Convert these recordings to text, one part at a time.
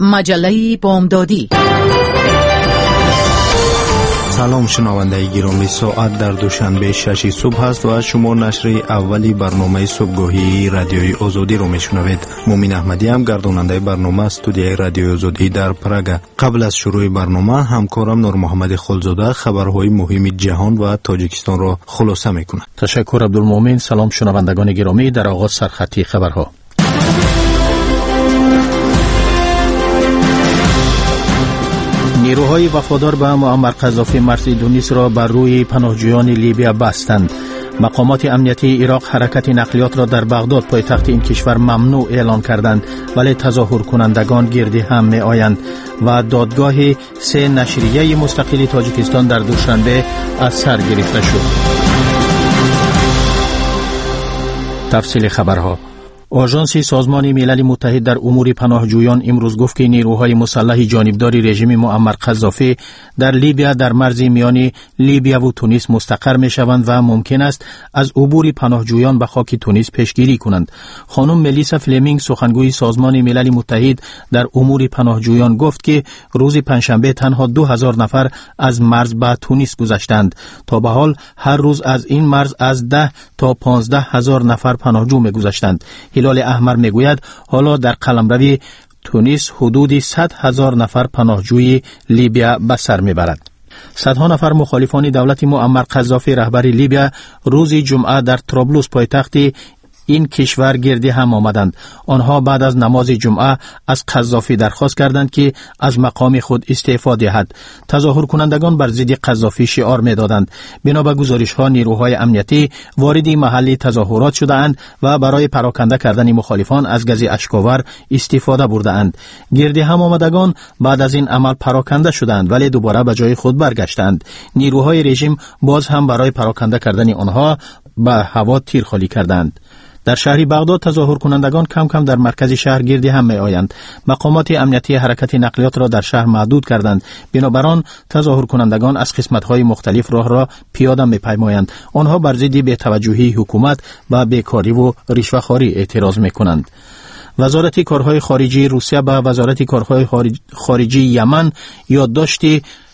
مجله بامدادی. سلام شنونده گرامی، ساعت در دوشنبه 6 صبح است و شما نشر اولی برنامه صبحگاهی رادیوی آزادی رو میشنوید. مومین احمدی هم گرداننده برنامه استودیوی رادیوی آزادی در پراگ. قبل از شروع برنامه همکارم نور محمد خلزاده خبرهای مهم جهان و تاجیکستان را خلاصه میکند. تشکر عبدالمومن. سلام شنوندگان گرامی. در آغاز سرخطی خبرها. نیروهای وفادار به معمر قذافی مرز تونس را بر روی پناهجویان لیبیا بستند. مقامات امنیتی عراق حرکت نقلیات را در بغداد پایتخت این کشور ممنوع اعلان کردند، ولی تظاهر کنندگان گردی هم می آیند و دادگاه 3 نشریه مستقل تاجیکستان در دوشنبه از سر گرفته شد. تفصیل خبرها. آژانس سازمان ملل متحد در امور پناهجویان امروز گفت که نیروهای مسلح جانبدار رژیم معمر قذافی در لیبیا در مرز میان لیبیا و تونس مستقر می شوند و ممکن است از عبور پناهجویان به خاک تونس پیشگیری کنند. خانم ملیسا فلمینگ سخنگوی سازمان ملل متحد در امور پناهجویان گفت که روز پنجشنبه تنها 2000 نفر از مرز به تونس گذشتند. تا به حال هر روز از این مرز از 10 تا 15000 نفر پناهجو می گذشتند. هلال احمر میگوید حالا در قلمرو تونس حدود 100,000 نفر پناهجوی لیبیا به سر میبرد. صدها نفر مخالفان دولت معمر قذافی رهبر لیبیا روز جمعه در طرابلس پایتخت این کشور گردی هم آمدند. آنها بعد از نماز جمعه از قذافی درخواست کردند که از مقام خود استعفا دهد. تظاهر کنندگان بر ضد قذافی شعار می‌دادند. بنا به گزارش‌ها نیروهای امنیتی وارد محل تظاهرات شده‌اند و برای پراکنده کردن مخالفان از گاز اشک‌آور استفاده برده‌اند. گردی هم آمدگان بعد از این عمل پراکنده شدند ولی دوباره به جای خود برگشتند. نیروهای رژیم باز هم برای پراکنده کردن آنها به هوا تیر خالی کردند. در شهر بغداد تظاهر کنندگان کم کم در مرکز شهر گردی هم می آیند. مقامات امنیتی حرکت نقلیات را در شهر محدود کردند. بنابراین تظاهر کنندگان از قسمت‌های مختلف راه را پیاده می پیمایند. آنها بر ضد بی‌توجهی حکومت و بیکاری و رشوه‌خواری اعتراض می کنند. وزارت کارهای خارجی روسیه به وزارت کارهای خارجی یمن یادداشت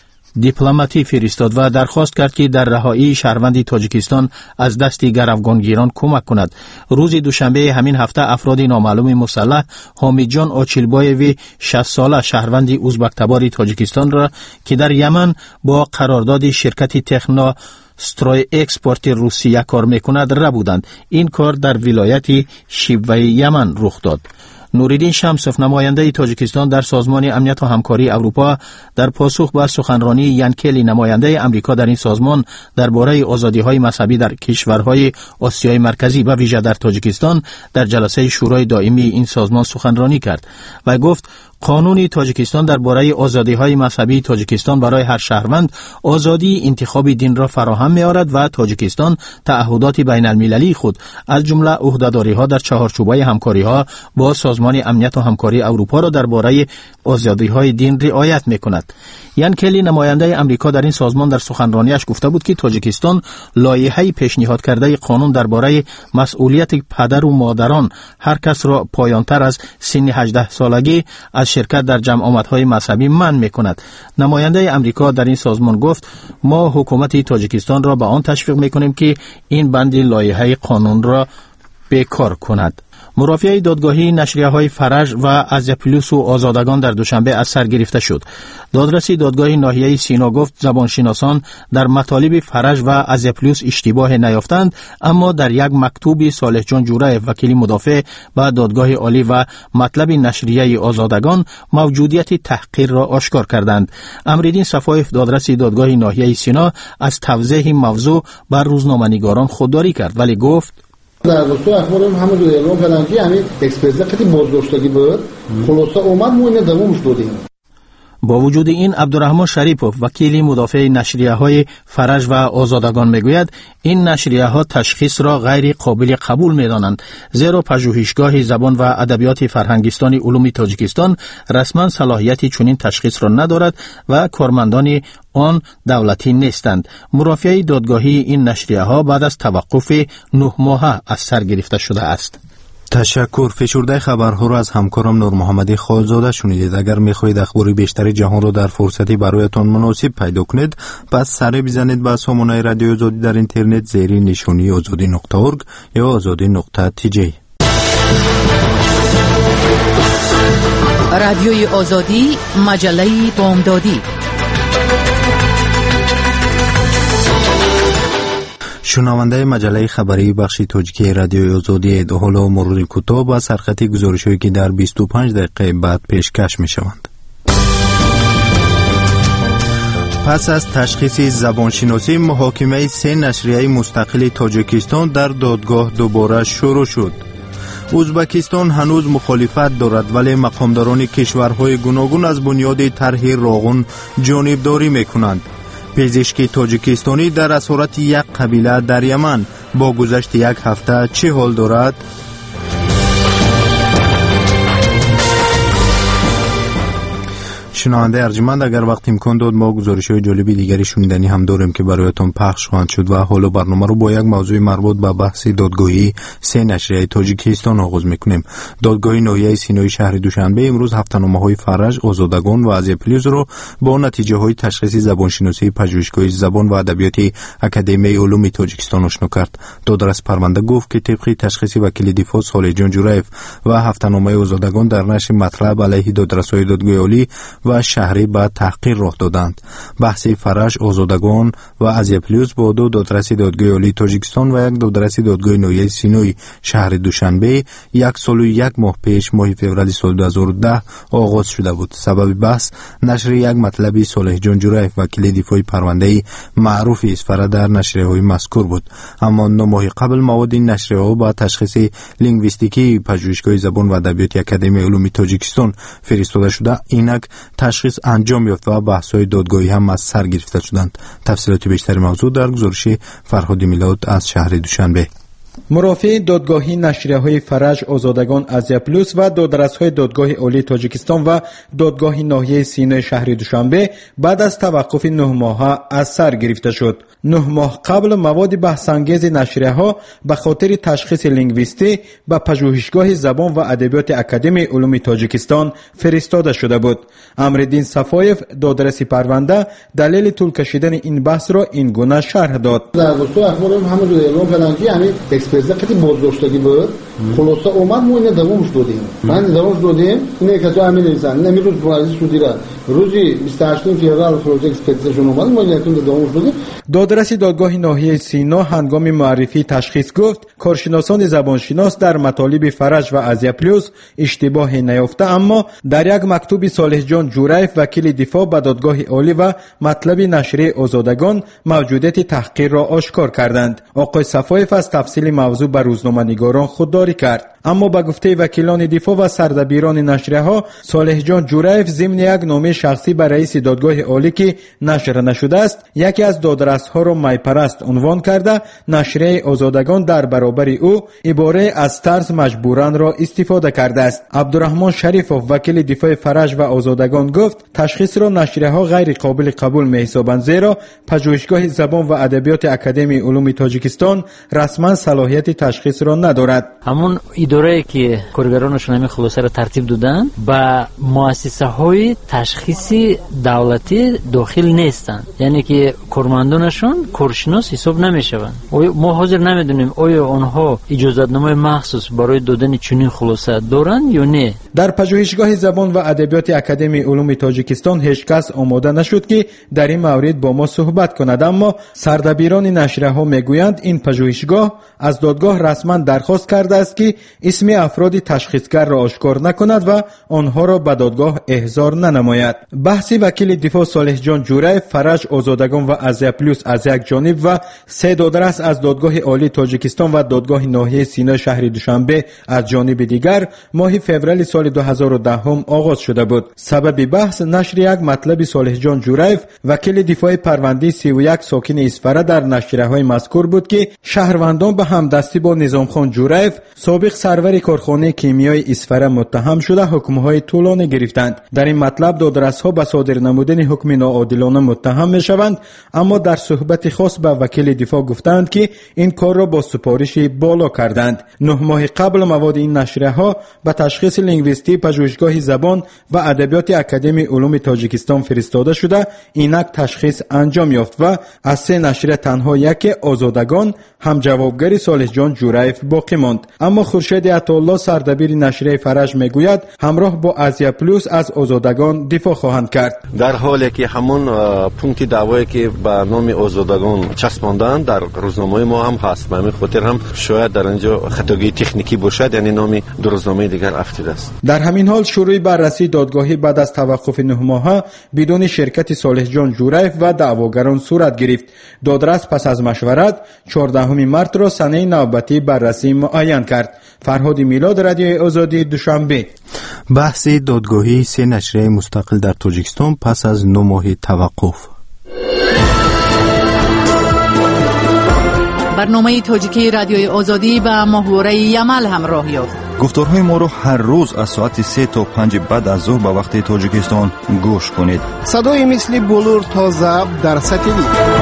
دیپلماتی فرستاد و درخواست کرد که در رهایی شهروند تاجیکستان از دست گروگانگیران کمک کند. روز دوشنبه همین هفته افراد نامعلوم مسلح حامدجان آچیلبایوی 60 ساله شهروند ازبک‌تبار تاجیکستان را که در یمن با قرارداد شرکت تخنا استرای اکسپورت روسیه کار میکند را بودند. این کار در ولایت شیوه یمن رخ داد. نوریدین شمسوف نماینده تاجیکستان در سازمان امنیت و همکاری اروپا در پاسخ به سخنرانی یان کلی نماینده امریکا در این سازمان درباره آزادی‌های مذهبی در کشورهای آسیای مرکزی و ویژه در تاجیکستان در جلسه شورای دائمی این سازمان سخنرانی کرد و گفت قانون تاجیکستان درباره آزادی‌های مذهبی تاجیکستان برای هر شهروند آزادی انتخاب دین را فراهم می‌آورد و تاجیکستان تعهدات بین‌المللی خود از جمله عهده‌داری‌ها در چهارچوبه همکاری‌ها با سازمان امنیت و همکاری اروپا را درباره آزادی‌های دین رعایت می‌کند. یان کلی نماینده امریکا در این سازمان در سخنرانیش گفته بود که تاجیکستان لایحه پیشنهاد کرده قانون درباره مسئولیت پدر و مادران هر کس را پایان‌تر از سن 18 سالگی از شرکت در جمع آمدهای مذهبی منع می‌کند. نماینده امریکا در این سازمان گفت ما حکومت تاجیکستان را به آن تشویق می‌کنیم که این بند لایحه قانون را بیکار کند. مرافعه دادگاهی نشریه‌های فرج و ازپلوس و آزادگان در دوشنبه از سر گرفته شد. دادرسی دادگاه ناحیه سینا گفت زبانشناسان در مطالب فرج و ازپلوس اشتباه نیافتند، اما در یک مکتوب صالح جان جوره وکیل مدافع به دادگاه عالی و مطلب نشریه آزادگان موجودیت تحقیر را آشکار کردند. امرالدین صفایف دادرسی دادگاه ناحیه سینا از توضیح موضوع بر روزنامه‌نگاران خودداری کرد ولی گفت در رسو اخبار همه جور اعلام کردن که همین اکسپرزه خیلی بازداشتگی بود خلاصه اومد ما اینه دوامش دادیم. با وجود این عبدالرحمن شریپوف وکیل مدافع نشریه‌های فرج و آزادگان میگوید این نشریه‌ها تشخیص را غیر قابل قبول می‌دانند، زیرا پژوهشگاه زبان و ادبیات فرهنگستان علوم تاجیکستان رسما صلاحیت چنین تشخیص را ندارد و کارمندان آن دولتی نیستند. مرافعه دادگاهی این نشریه‌ها بعد از توقف 9 ماهه از سر گرفته شده است. تشکر. فشرده خبرها را از همکارم نور محمدی خالزاده شنیدید. اگر میخواهید اخبار بیشتر جهان را در فرصتی برایتان مناسب پیدا کنید، پس سر بزنید به سامانه رادیو آزادی در اینترنت زیر نشانی azadi.org یا azadi.tj. رادیوی آزادی، مجله بامدادی. شنونده مجله خبری بخش تاجیکی رادیوی آزادی، دو حالا مرور کوتاه با سرخطی گزارش‌هایی که در 25 دقیقه بعد پیشکش می‌شوند. پس از تشخیص زبانشناسی، محاکمه 3 نشریه مستقل تاجیکستان در دادگاه دوباره شروع شد. ازبکستان هنوز مخالفت دارد، ولی مقامداران کشورهای گوناگون از بنیاد طرح راغون جانبداری میکنند. پزشکی تاجیکستانی در اسارت یک قبیله در یمن با گذشت یک هفته چه حال دارد؟ شنونده ارجمند، اگر وقت امکان داد ما گزارش‌های جالبی دیگری شنیدنی هم داریم که برایتان پخش خواهند شد و حالا برنامه رو با یک موضوع مربوط به بحث دادگاهی 3 نشریه تاجیکستان آغاز می‌کنیم. دادگاه ناحیه سینای شهر دوشنبه امروز هفته‌نامه‌های فرج، آزادگان و ازیپلیوز رو با نتیجه‌های تشخیص زبانشناسی پژوهشگاه زبان و ادبیات اکادمی علوم تاجیکستان آشنا کرد. دادرس پرونده گفت که طبق تشخیص وکیل دفاع صالح جان جورایف و هفته‌نامه آزادگان در نشر مطلب علیه دادرس‌های دادگاه عالی و شهری به تحقیر راه دادند. بحث فرش، آزادگان و ازیپلیوز با 2 دادرس دادگاه عالی تاجیکستان و 1 دادرس دادگاه ناحیه سینای شهر دوشنبه 1 سال و 1 ماه پیش ماه فوریه سال 2010 آغاز شده بود. سبب بحث نشر یک مطلب صالح جان جورایف وکیل دفاع پرونده معروف اسفره در نشریه‌های مذکور بود. اما 9 ماه قبل مواد این نشریه‌ها با تشخیص لینگویستیکی پژوهشگاه زبان و ادبیات اکادمی علوم تاجیکستان فرستاده شده، اینک تشخیص انجام یافت و بحث‌های دادگاهی هم از سر گرفته شدند. تفصیلات بیشتر موضوع در گزارش فرهاد میلاد از شهر دوشنبه. مرافع دادگاهی نشریه‌های فرج، آزادگان، ازیپلیوز و دادرس‌های دادگاه عالی تاجیکستان و دادگاه ناحیه سینای شهر دوشنبه بعد از توقف 9 ماهه از سر گرفته شد. 9 ماه قبل مواد بحث‌انگیز نشریه‌ها به خاطر تشخیص لینگویستی به پژوهشگاه زبان و ادبیات اکادمی علوم تاجیکستان فرستاده شده بود. امرالدین صفایف، دادرس پرونده، دلیل طول کشیدن این بحث را این گونه شرح داد. در گفتگو اخبار همون رو اعلام کردن که همین اکسپرت خیلی بازداشتگی بود. خلاصه اومد ما اینو دوامش دادیم. من دوامش دادیم. اینه که تو همین انسان نمیروز بازی شدی را روزی 28 فوریه پروژه اکسپرتشون اومد ما اینو دوامش دادیم. دادرس دادگاه ناحیه سینا هنگام معرفی تشخیص گفت کارشناسان زبانشناس در مطالب فرج و ازیپلیوز اشتباهی نیافته، اما در یک مکتوب صالح جان جورایف وکیل دفاع به دادگاه عالی و مطلب نشریه آزادگان موجودیت تحقیر را آشکار کردند. آقای صفایف از تفصیل موضوع به روزنامه‌نگاران خودداری کرد، اما به گفته وکیلان دفاع و سردبیران نشریه‌ها، صالح جان جورایف ضمن یک نامه شخصی به رئیس دادگاه عالی که نشر نشده است، یکی از دادرس‌ها را میپرست عنوان کرده نشریه آزادگان در برابر او عباره از طرز مجبورن را استفاده کرده است. عبدالرحمن شریفوف وکیل دفاع فرج و آزادگان گفت تشخیص را نشریه‌ها غیر قابل قبول می‌حسابند، زیرا پژوهشگاه زبان و ادبیات اکادمی علوم تاجیکستان رسما صلاحیت تشخیص را ندارد. همون اداره که کارگرانشون همین خلاصه را ترتیب دادن با مؤسسه‌های تشخیصی دولتی داخل نیستند، یعنی که کارمندانشون کارشناس حساب نمیشوند. ما حاضر نمیدونیم آیا آنها اجازه‌نامه مخصوص برای دادن چنین خلاصه دارند یا نه. در پژوهشگاه زبان و ادبیات اکادمی علوم تاجیکستان هیچ کس آماده نشد که در این مورد با ما صحبت کند، اما سردبیران نشریه‌ها میگویند این پژوهشگاه از دادگاه رسما درخواست کرده است که اسم افراد تشخیصگر را آشکار نکند و آنها را به دادگاه احضار ننماید. بحث وکیل دفاع صالح جان جورایف، فرج، آزادگان و ازیپلیوز از یک جانب و 3 دادرس از دادگاه عالی تاجیکستان و دادگاه ناحیه سینای شهر دوشنبه از جانب دیگر ماه فوریه سال 2010 آغاز شده بود. سبب بحث نشر یک مطلب صالح جان جورایف وکیل دفاع پرونده 31 ساکن اسفره در نشریه‌های مذکور بود که شهروندان به همدستی با نظام خان جورایف سابق سرور کارخانه کیمیای اسفره متهم شده حکم‌های طولانی گرفتند. در این مطلب دادرس‌ها به صادر نمودن حکم ناعادلانه متهم می‌شوند، اما در صحبت خاص به وکیل دفاع گفتند که این کار را با سپارش بالا کردند. 9 ماه قبل مواد این نشریه‌ها به تشخیص لینگویستی پژوهشگاه زبان و ادبیات اکادمی علوم تاجیکستان فرستاده شده، اینک تشخیص انجام یافت و از 3 نشریه تنها یک آزادگان هم جوابگری صالح جان جورایف باقی ماند. اما خورشید عطاالله سردبیر نشریه فرج میگوید همراه با ازیا پلوس از آزادگان دفاع خواهند کرد. در حالی که همون پونت دعوایی که به نام آزادگان چسباندن در روزنامه ما هم هست، به همین خاطر هم شاید در اینجا خطاگی تکنیکی باشد، یعنی نام دو روزنامه دیگر افتیده است. در همین حال شروع بررسی دادگاهی بعد از توقف 9 ماهه بدون شرکت صالح جان جورایف و دعواگران صورت گرفت. دادرس پس از مشورت 14 مارت را سنه نوبتی بررسی معین کرد. فرهاد میلاد، رادیوی آزادی، دوشنبه. بحث دادگاهی 3 نشریه مستقل در تاجیکستان پس از 9 ماه توقف. برنامه تاجیکی رادیوی آزادی و محوره یمل همراه یافت. گفتارهای ما را هر روز از ساعت 3 تا 5 بعد از ظهر به وقت تاجیکستان گوش کنید. صدای مثل بلور تا ضبط در ساتلیت.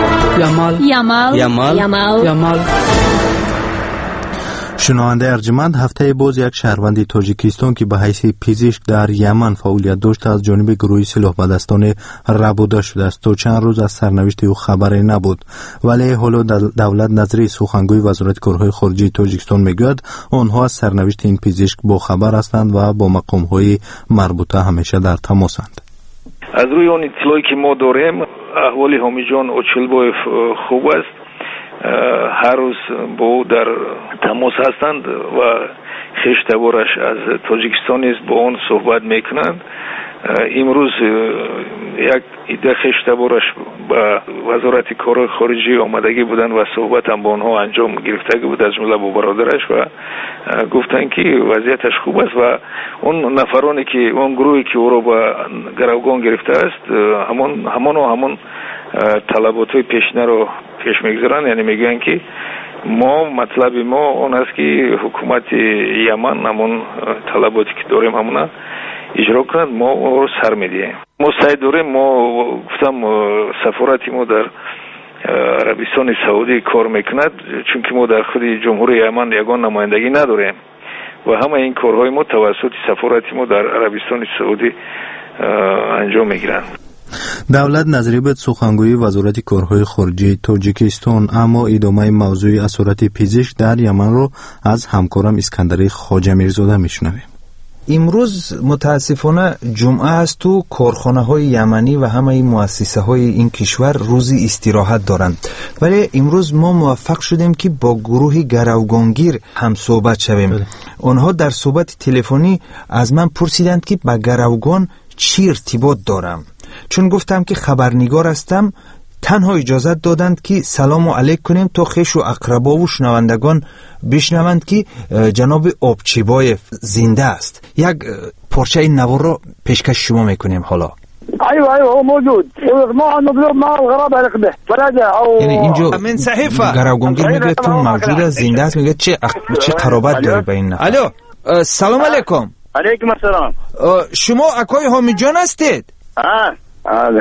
یمل. شنونده ارجمند، هفته باز یک شهروند تاجیکستان که به حیث پزشک در یمن فعالیت داشت از جانب گروه سلاح بدستان ربوده شده است. تا چند روز از سرنوشت او خبری نبود، ولی حالا دولت نظری سخنگوی وزارت کارهای خارجه تاجیکستان میگوید آنها از سرنوشت این پزشک با خبر هستند و با مقامهای مربوطه همیشه در تماسند. از روی اون اطلاعی که ما داریم احوال حامیجان اوچلبایف خوب است. هر روز با او در تماس هستند و خشتبارش از تاجیکستان است، با اون صحبت میکنند. امروز یک ایده خشتبارش با وزارت کار خارجی آمدگی بودند و صحبت هم با آنها انجام گرفتگی بود، از جمله با برادرش، و گفتند که وضعیتش خوب است و اون نفرانی که اون گروهی که او را با گروگان گرفته است همون طلبات های پیشنه رو پیش میگذارن، یعنی میگن که مطلب ما اون است که حکومت یمن همون طلباتی که داریم همون اجرا کنند، ما اون رو سر میدیم. ما سعی داریم، ما گفتم سفارتی ما در عربستان سعودی کار میکند، چون که ما در خود جمهوری یمن یگان نمایندگی نداریم و همه این کارهای ما توسط سفارتی ما در عربستان سعودی انجام میگیرند. دولت نظری به سخنگوی وزارت کارهای خارجه تاجیکستان، اما ادامه موضوع اسارت پزشک در یمن رو از همکارم اسکندر خواجه میرزاده میشنویم. امروز متاسفانه جمعه است و کارخانه های یمنی و همه این مؤسسه های این کشور روزی استراحت دارند، ولی امروز ما موفق شدیم که با گروه گروگانگیر هم صحبت شویم. آنها در صحبت تلفنی از من پرسیدند که با گروگان چی ارتباط دارم. چون گفتم که خبرنگار هستم، تنها اجازت دادند که سلام علیک کنیم تا خویش و اقربا و شنوندگان بشنوند که جناب آبچیبایف زنده است. یک پارچه این نوار را پیشکش شما میکنیم حالا. ايوه موجود ما نطلب ما الغراب رقبه فرجه او یعنی اینجا گروگانگیر میگه تو موجود است، زنده است، میگه چه قرابت داری با این نفر. الو سلام علیکم. علیکم السلام. شما اکای حامد جان هستید؟ بله.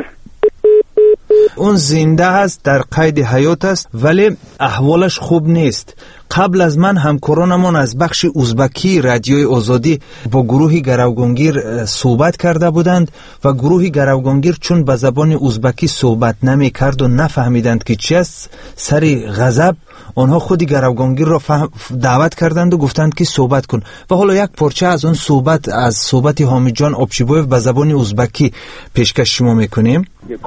اون زنده است، در قید حیات است، ولی احوالش خوب نیست. قبل از من همکارانمان از بخش ازبکی رادیوی آزادی با گروه گروگانگیر صحبت کرده بودند و گروه گروگانگیر چون به زبان ازبکی صحبت نمی کرد و نفهمیدند که چی است، سری غضب آنها خود گروگانگیر را دعوت کردند و گفتند که صحبت کن و حالا یک پارچه از اون صحبت حامد جان آبچیبایف به زبان ازبکی پیشکش شما میکنیم.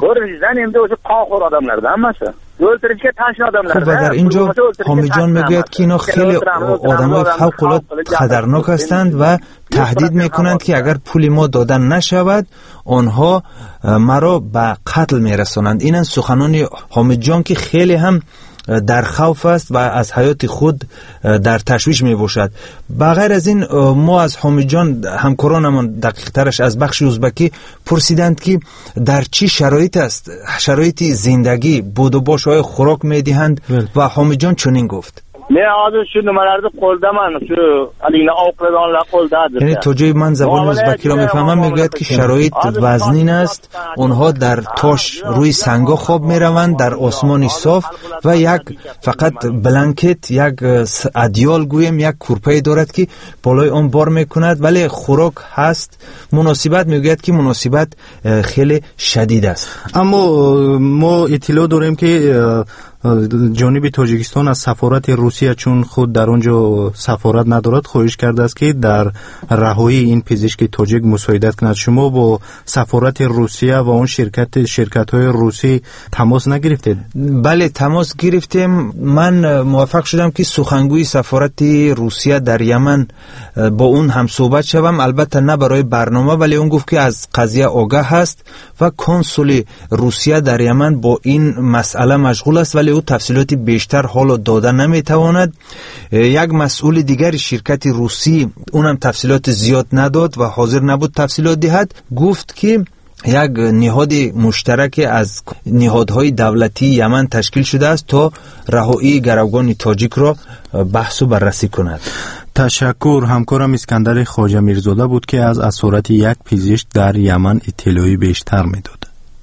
خب و در اینجا حامد جان میگوید که اینا خیلی آدمای فوق العاده خطرناک هستند و تهدید میکنند که اگر پول ما دادن نشود آنها مرا به قتل میرسانند. این سخنان حامد جان که خیلی هم در خوف است و از حیات خود در تشویش می باشد. بغیر از این ما از حامد جان همکارانمان دقیق ترش از بخش ازبکی پرسیدند که در چی شرایط است، شرایط زندگی بود و باش های خوراک می دهند و حامد جان چنین گفت. men hozir shu nimalarni qo'ldaman, shu haligi ovqatlar qo'ldadir. یعنی توجه من زبان ازبکی را میفهمم، میگوید که شرایط وزنین است، اونها در تاش روی سنگا خواب میروند در آسمان صاف و یک فقط بلانکت، یک ادیال گویم، یک کورپه دارد که بالای آن بار میکند، ولی خوراک هست. مناسبت میگوید که مناسبت خیلی شدید است. اما ما اطلاع داریم که جانب تاجیکستان از سفارت روسیه، چون خود در آنجا سفارت ندارد، خواهش کرده است که در رهایی این پزشک تاجیک مساعدت کند. شما با سفارت روسیه و اون شرکت های روسی تماس نگرفتید؟ بله تماس گرفتیم. من موفق شدم که سخنگوی سفارت روسیه در یمن با اون هم صحبت شوم، البته نه برای برنامه، ولی اون گفت که از قضیه آگاه هست و کنسول روسیه در یمن با این مسئله مشغول است، ولی او تفصیلات بیشتر حالا داده نمیتواند. یک مسئول دیگر شرکت روسی اونم تفصیلات زیاد نداد و حاضر نبود تفصیلات دهد. گفت که یک نهاد مشترک از نهادهای دولتی یمن تشکیل شده است تا رهایی گروگان تاجیک را بحث و بررسی کند. تشکر. همکارم اسکندر خواجه میرزاده بود که از اسارت یک پزشک در یمن اطلاعی بیشتر میداد.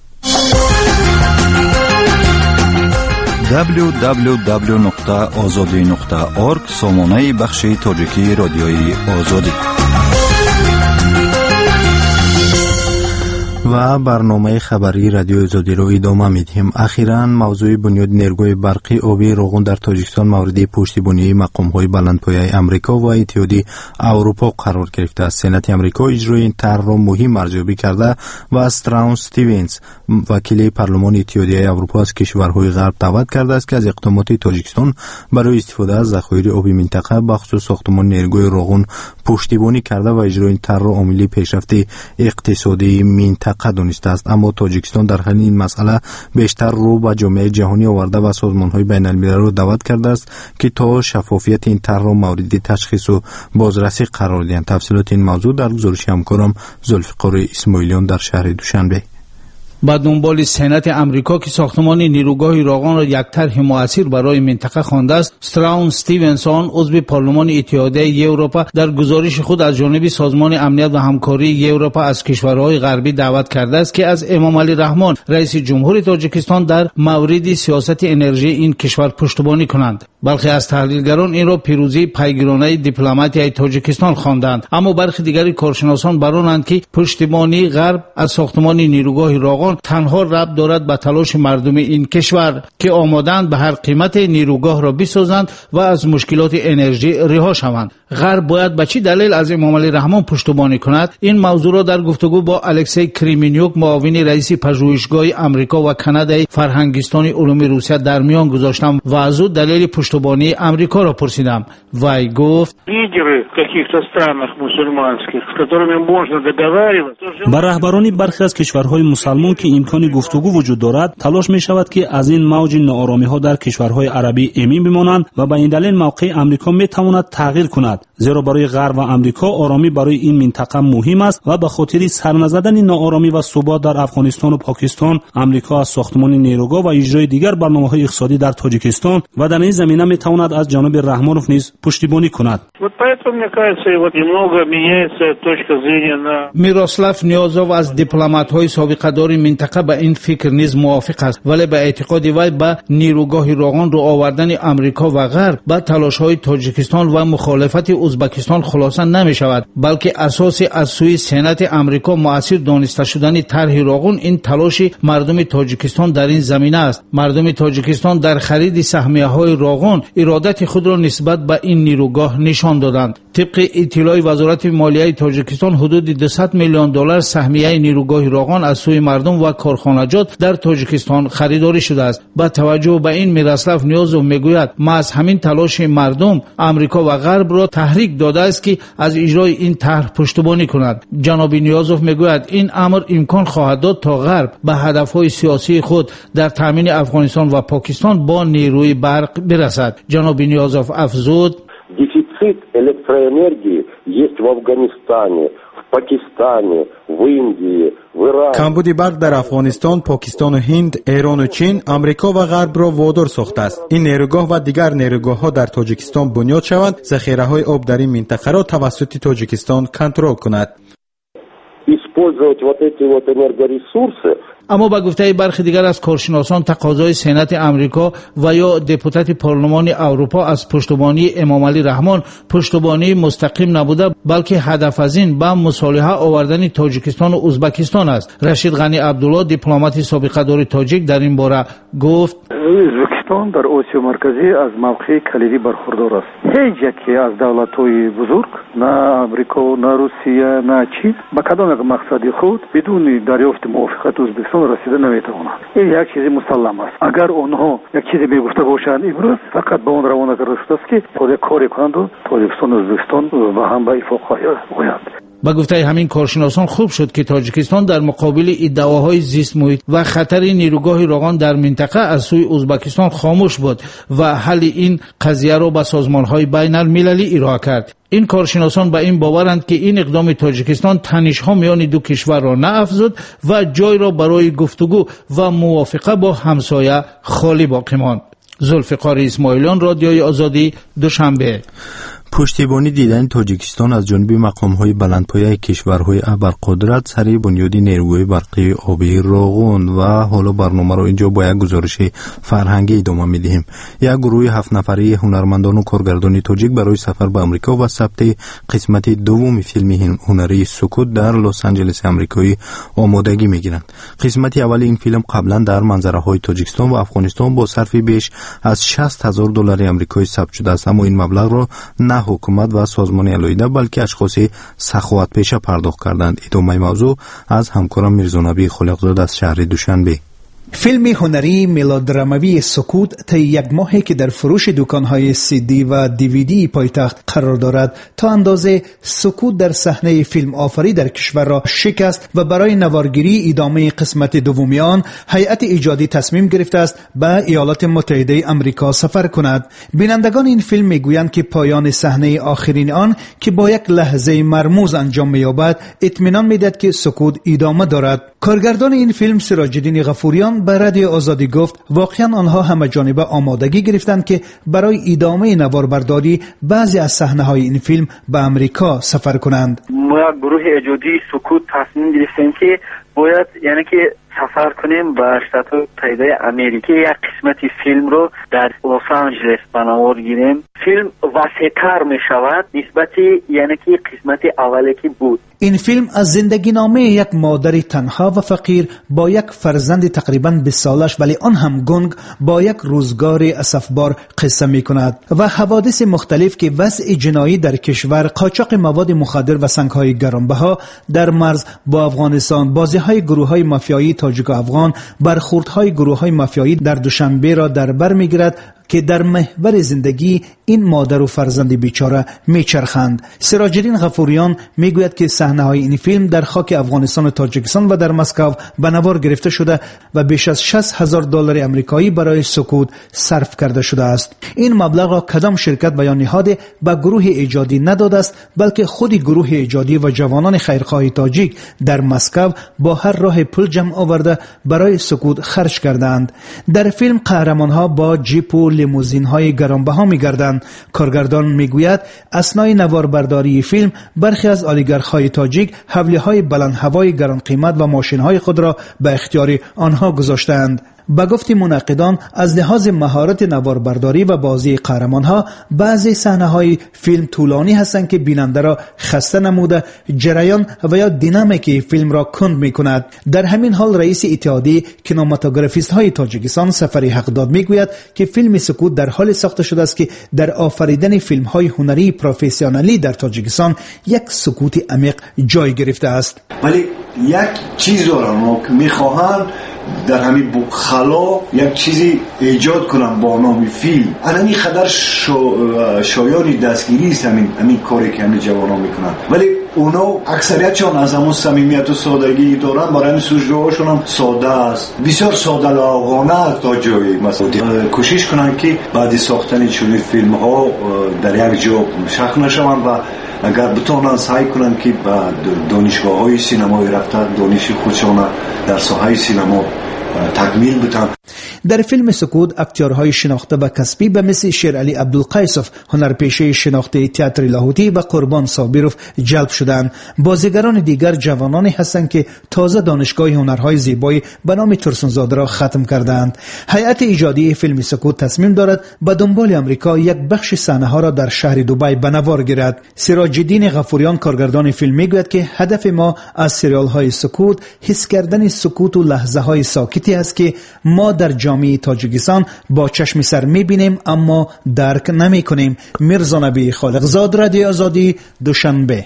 www.azadi.org سامانه بخش تاجیکی رادیوی آزادی. و برنامه خبری رادیو آزادی رو ادامه میدیم. اخیراً موضوع بنیاد نیروگاه برقی آبی روغن در تاجیکستان مورد پشتیبانی مقام‌های بلندپایه امریکا و اتحادیه اروپا قرار گرفته است. سنت امریکا اجرای این طرح را مهم ارزیابی کرده و استراون استیونز، وکیل پارلمان اتحادیه اروپا از کشورهای غرب، دعوت کرده است که از اقدامات تاجیکستان برای استفاده از ذخایر آبی منطقه بخصوص ساختمان نیروگاه روغن پشتیبانی کرده و اجرای این طرح را عامل پیشرفت اقتصادی منطقه دانسته است. اما تاجیکستان در حین این مسئله بیشتر رو به جامعه جهانی آورده و سازمان‌های بین‌المللی را دعوت کرده است که تا شفافیت این طرح را مورد تشخیص و بازرسی قرار دهند. تفصیلات این موضوع در گزارش همکارم ذوالفقار اسماعیلیان در شهر دوشنبه. با دنبال سنت امریکا که ساختمان نیروگاه روغن را یک طرح مؤثر برای منطقه خوانده است، استراون استیونسون عضو پارلمان اتحادیه اروپا در گزارش خود از جانب سازمان امنیت و همکاری اروپا از کشورهای غربی دعوت کرده است که از امام علی رحمان رئیس جمهور تاجیکستان در مورد سیاست انرژی این کشور پشتیبانی کنند. برخی از تحلیلگران این را پیروزی پیگیرانه دیپلماتیای تاجیکستان خواندند، اما برخی دیگر کارشناسان برانند که پشتیبانی غرب از ساختمان نیروگاه روغن تنها ربط دارد به تلاش مردم این کشور که آمادند به هر قیمت نیروگاه را بسازند و از مشکلات انرژی رها شوند. غرب باید به چه دلیل از امام علی رحمان پشتیبانی کند؟ این موضوع را در گفتگو با الکسی کریمینیوک، معاون رئیس پژوهشگاه آمریکا و کانادای فرهنگستان علوم روسیه در میان گذاشتم و از او دلیل پشتیبانی آمریکا را پرسیدم. وی گفت با رهبران برخی از کشورهای مسلمان که امکان گفتگو وجود دارد تلاش می شود که از این موج ناآرامی ها در کشورهای عربی ایمن بمانند و به این دلیل موقع امریکا می تواند تغییر کند، زیرا برای غرب و امریکا آرامی برای این منطقه مهم است و به خاطر سر نزدن ناآرامی و ثبات در افغانستان و پاکستان، امریکا از ساختمان نیروگاه و اجرای دیگر برنامه‌های اقتصادی در تاجیکستان و در این زمینه می تواند از جانب رحمانوف نیز پشتیبانی کند. میروسلاف نیازوف از دیپلمات‌های سابقه دار منطقه به این فکر نیز موافق است، ولی به اعتقاد وی به نیروگاه روغن رو آوردن امریکا و غرب به تلاش‌های تاجیکستان و مخالفت ازبکستان خلاصه نمی شود، بلکه اساس از سوی سنت امریکا مؤثر دانسته شدن طرح روغن این تلاش مردم تاجیکستان در این زمینه است. مردم تاجیکستان در خرید سهمیه‌های روغن ارادت خود را نسبت به این نیروگاه نشان دادند. طبق اطلاع وزارت مالیه تاجیکستان حدود 200 میلیون دلار سهمیه نیروگاه روغن از سوی مردم و کارخانجات در تاجیکستان خریداری شده است. با توجه به این میروسلاف نیازوف میگوید ما از همین تلاش مردم امریکا و غرب را تحریک داده است که از اجرای این طرح پشتیبانی کند. جناب نیازوف میگوید این امر امکان خواهد داد تا غرب به هدفهای سیاسی خود در تامین افغانستان و پاکستان با نیروی برق برسد. جناب نیازوف افزود: Дефицит электроэнергии есть в Афганистане, в Пакистане, в Индии, کمبود برق در افغانستان، پاکستان و هند، ایران و چین، آمریکا و غرب را وادار ساخته است این نیروگاه و دیگر نیروگاه‌ها در تاجیکستان بنیاد شوند، ذخیره‌های آب در این منطقه را توسط تاجیکستان کنترل کند. اما با گفته برخی دیگر از کارشناسان تقاضای سنت امریکا و یا دپوتات پارلمان اروپا از پشتیبانی امام علی رحمان پشتیبانی مستقیم نبوده، بلکه هدف از این به مصالحه آوردن تاجیکستان و ازبکستان است. رشید غنی عبدالله دیپلمات سابقه دار تاجیک در این باره گفت: ازبکستان در آسیا مرکزی از موقع کلیدی برخوردار است. هیچ یکی از دولت‌های بزرگ، نه امریکا، نه روسیه، نه چین، به کدام یک مقصد خود بدون دریافت موافقت ازبکستان رسیده نمیتواند. این یک چیز مسلم است. اگر آنها یک چیزی میگفته باشند امروز فقط به آن روانه کرده است که خود کاری کنند و تاجیکستان و ازبکستان و هم به اتفاق آیند. با گفته همین کارشناسان خوب شد که تاجیکستان در مقابل ادعاهای زیست محیط و خطر نیروگاه راغان در منطقه از سوی ازبکستان خاموش بود و حل این قضیه را به سازمان‌های بین المللی ارائه کرد. این کارشناسان به این باورند که این اقدام تاجیکستان تنش‌ها میان دو کشور را نه افزود و جای را برای گفتگو و موافقه با همسایه خالی باقی ماند. ذوالفقار اسماعیلیان، رادیوی آزادی، دوشنبه. پشتیبانی دیدن تاجیکستان از جانب مقام‌های بلندپایه کشورهای ابرقدرت سر بنیاد نیروگاه برقی آبی راغون و حالا برنامه را اینجا با یک گزارش فرهنگی ادامه می‌دهیم. یک گروه 7 نفره هنرمندان و کارگردان تاجیک برای سفر به آمریکا و ثبت قسمت دوم فیلم هنری سکوت در لس آنجلس آمریکایی آمادگی می‌گیرند. قسمت اول این فیلم قبلا در منظره‌های تاجیکستان و افغانستان با صرف بیش از $60,000 آمریکایی ثبت شده است، اما این مبلغ را نه حکومت و سازمان علایده بلکه اشخاص سخاوت پیشه پرداخت کردند. ادامه موضوع از همکارم میرزا نبی خالقزاده از شهر دوشنبه. فیلم هنری ملودراموی سکوت طی یک ماهی که در فروش دکان‌های CD و DVD پایتخت قرار دارد تا اندازه سکوت در صحنه فیلم آفری در کشور را شکست و برای نوارگیری ادامه قسمت دومی آن هیئت ایجادی تصمیم گرفته است به ایالات متحده آمریکا سفر کند. بینندگان این فیلم میگویند که پایان صحنه آخرین آن که با یک لحظه مرموز انجام می‌یابد اطمینان می‌دهد که سکوت ادامه دارد. کارگردان این فیلم سراج الدین غفوریان به رادیو آزادی گفت واقعا آنها همه جانبه آمادگی گرفتند که برای ادامه نواربرداری بعضی از صحنه‌های این فیلم به امریکا سفر کنند. ما گروه ایجادی سکوت تصمیم گرفتیم که باید یعنی که سفر کنیم به شتات متحده آمریکا، یک قسمت فیلم رو در لس آنجلس بنوار گیریم. فیلم وسیع‌تر می شود نسبتی یعنی که قسمت اولی که بود. این فیلم از زندگی نامه یک مادر تنها و فقیر با یک فرزند تقریباً 20 سالش ولی آن هم گنگ با یک روزگار اسفبار قصه می کند و حوادث مختلف که وضع جنایی در کشور، قاچاق مواد مخدر و سنگ‌های گرانبها در مرز با افغانستان، بازی‌های گروه‌های مافیایی تاجیک و افغان، برخوردهای گروه‌های مافیایی در دوشنبه را در بر می‌گیرد که در محور زندگی این مادر و فرزند بیچاره میچرخند. سراج الدین غفوریان میگوید که صحنه‌های این فیلم در خاک افغانستان و تاجیکستان و در مسکو به نوار گرفته شده و بیش از $60,000 آمریکایی برای سکوت صرف کرده شده است. این مبلغ را کدام شرکت بیان نهاده به گروه ایجادی نداده است، بلکه خود گروه ایجادی و جوانان خیرخواه تاجیک در مسکو با هر راه پول جمع آورده برای سکوت خرج کردند. در فیلم قهرمان‌ها با جیپ و لیموزین‌های گرانبها می‌گردند. کارگردان میگوید اثنای نواربرداری فیلم برخی از اولیگارخ‌های تاجیک حولی‌های بلند هوای گران قیمت و ماشین‌های خود را به اختیار آنها گذاشتند. با گفت منقدان از لحاظ مهارت نواربرداری و بازی قهرمان‌ها بعضی صحنه‌های فیلم طولانی هستند که بیننده را خسته نموده جریان و یا دینامیک فیلم را کند می‌کند. در همین حال رئیس اتحادیه کینماتوگرافیست‌های تاجیکستان سفری حقداد میگوید که فیلم سکوت در حال ساخته شده است که در آفریدن فیلم‌های هنری پروفسیونالی در تاجیکستان یک سکوت عمیق جای گرفته است. ولی یک چیز دارم که می‌خواهند در همین بخلا یک چیزی ایجاد کنم با نام فیلم. این خدر شایانی دستگیری است همین کاری که همین جوانا میکنن. ولی اونا اکثریتشون از همون صمیمیت و سادگی دارن، برای سوژه‌هاشون هم ساده است، بسیار ساده لاغانه است تا جایی. مثلا کوشش کنن که بعد ساختن چنین فیلم ها در یک جا شخص نشوند و اگر بتونن سعی کنن که با دانشگاه های سینمایی رفتن دانش خودشون در ساحه سینما تکمیل بتن. در فیلم سکوت اکتورهای شناخته و کسبی به مثل شیرعلی عبدالقیسوف، هنرپیشه شناخته تئاتر لاهوتی و قربان صابروف جلب شدند. بازیگران دیگر جوانانی هستند که تازه دانشگاه هنرهای زیبایی به نام ترسونزاده را ختم کردند. هیئت ایجادی فیلم سکوت تصمیم دارد به دنبال امریکا یک بخش صحنه ها را در شهر دبی به نوار گیرد. سراج الدین غفوریان کارگردان فیلم میگوید که هدف ما از سریال های سکوت حس کردن سکوت و لحظه های ساکتی است که ما در جامعه تاجیکستان با چشم سر میبینیم اما درک نمی کنیم. میرزا نبی خالقزاد، رادیو آزادی، دوشنبه.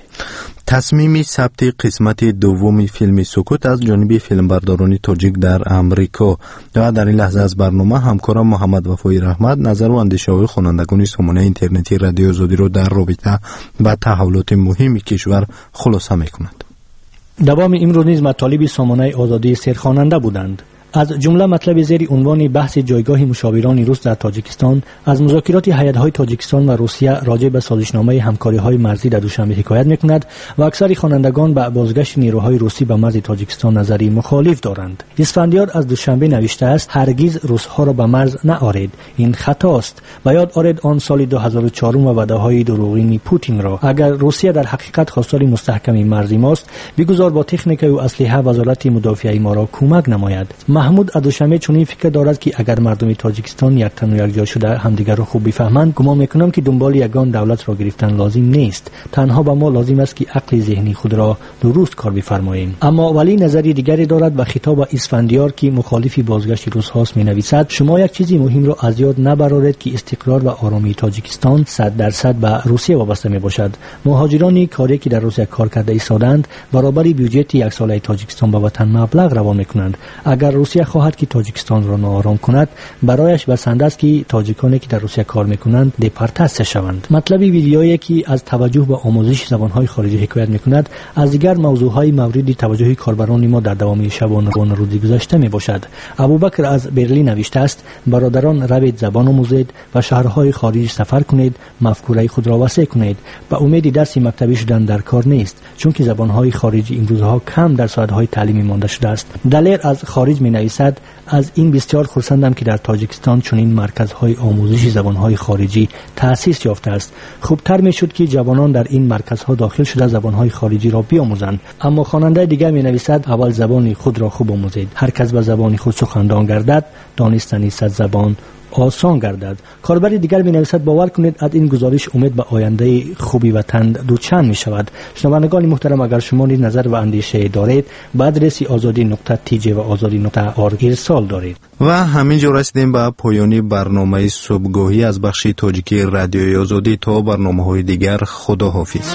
تصمیم ثبت قسمت دوم فیلم سکوت از جانب فیلمبرداران تاجیک در امریکا و در این لحظه از برنامه همکارم محمد وفای رحمت نظر و اندیشه‌های خوانندگان سامانه اینترنتی رادیو آزادی را در رابطه با تحولات مهم کشور خلاصه می‌کند. دوام امروز نیز مطالب سامانه آزادی سرخواننده بودند. از جمله مطلب زیر عنوان بحث جایگاه مشاوران روس در تاجیکستان، از مذاکرات هیئت‌های تاجیکستان و روسیه راجع به سازشنامه همکاری‌های مرزی در دوشنبه حکایت می‌کند و اکثر خوانندگان به بازگشت نیروهای روسی به مرز تاجیکستان نظری مخالف دارند. اسفندیار از دوشنبه نوشته است: هرگز روس‌ها را به مرز نآرید، این خطاست. و یاد آرید آن سال 2004 و وعده‌های دروغین پوتین را. اگر روسیه در حقیقت خواستار مستحکم مرزی ماست، بگذار با تکنیک و اسلحه وزارت مدافعه ما را کمک نماید. محمود از دوشنبه چنین فکر دارد که اگر مردم تاجیکستان یک تن و یک جا شده همدیگر را خوب بفهمند، گمان میکنم که دنبال یگان دولت را گرفتن لازم نیست. تنها به ما لازم است که عقل ذهنی خود را درست کار بفرماییم. اما ولی نظری دیگری دارد و خطاب اسفندیار که مخالف بازگشت روس هاست مینویسد: شما یک چیزی مهم را از یاد نبرارید که استقرار و آرامی تاجیکستان 100% به روسیه وابسته میباشد. مهاجرانی کاری که در روسیه کار کرده ایستادند برابر بودجه یک ساله تاجیکستان به وطن مبلغ روان میکنند. اگر روسیه خواهد که تاجیکستان را ناآرام کند، برایش بسنده است که تاجیکانی که در روسیه کار میکنند دپارتاسیون شوند. مطلب ویدیویی که از توجه به آموزش زبانهای خارجی حکایت میکند از دیگر موضوعهای مورد توجه کاربران ما در دوام شبانه روزی گذشته میباشد. ابوبکر از برلین نوشته است: برادران، روید زبان آموزید و شهرهای خارجی سفر کنید، مفکوره خود را وسیع کنید. به امید درس مکتبی شدن در کار نیست، چون که زبانهای خارجی این روزها کم در ساعتهای تعلیمی مانده شده است. دلیر از خارج مینویسد: از این بسیار خرسندم که در تاجیکستان چنین مرکزهای آموزش زبانهای خارجی تأسیس یافته است. خوبتر میشد که جوانان در این مرکزها داخل شده زبانهای خارجی را بیاموزند. اما خواننده دیگر مینویسد: اول زبان خود را خوب آموزید. هر کس به زبان خود سخندان گردد، دانستن صد زبان آسان گردد. کاربر دیگر می‌نویسد: باور کنید از این گزارش امید به آینده خوبی وطن دوچند می‌شود. شنوندگان محترم، اگر شما نیز نظر و اندیشه دارید، به آدرس azadi.tj و azadi.org ارسال دارید. و همینجا رسیدیم به پایان برنامه صبحگاهی از بخش تاجیکی رادیوی آزادی. تا برنامه‌های دیگر، خداحافظ.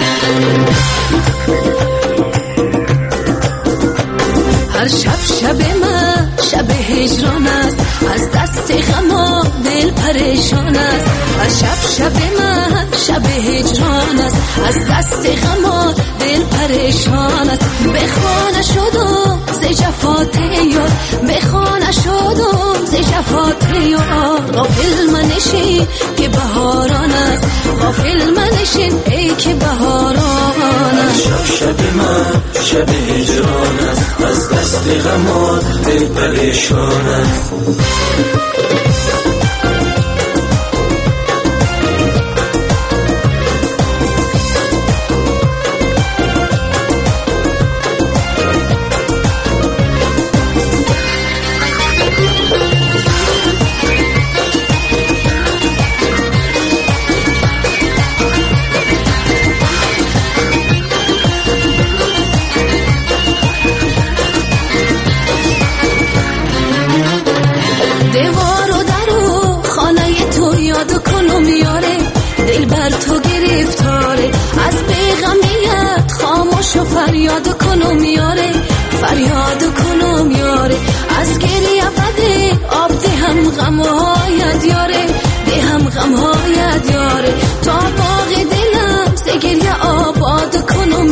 هر شب من شب هجران است، از دست غم دل پریشان است. هر شب من شب هجران است، از دست غم دل پریشان است. بخوانه شدم ز جفات یار، بخوانه شدم ز جفات یار. غافل منشین که بهاران است، غافل منشین ای که بهاران است. شب من شب هجران است، از دست غم دل پریشان است. فریاد کنم یاره، فریاد کنم یاره. از گریه بده آب دهم غمهایت یاره، دهم غمهایت یاره. تا باغ دلم ز گریه آباد کنم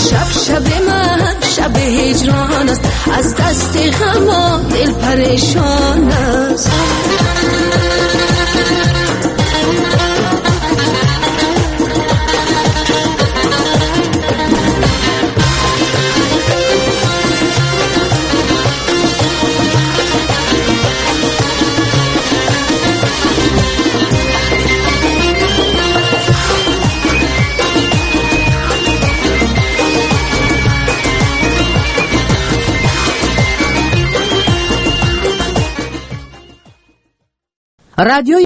شب من شب هجران است، از دست غم و دل پریشان است. رادیوی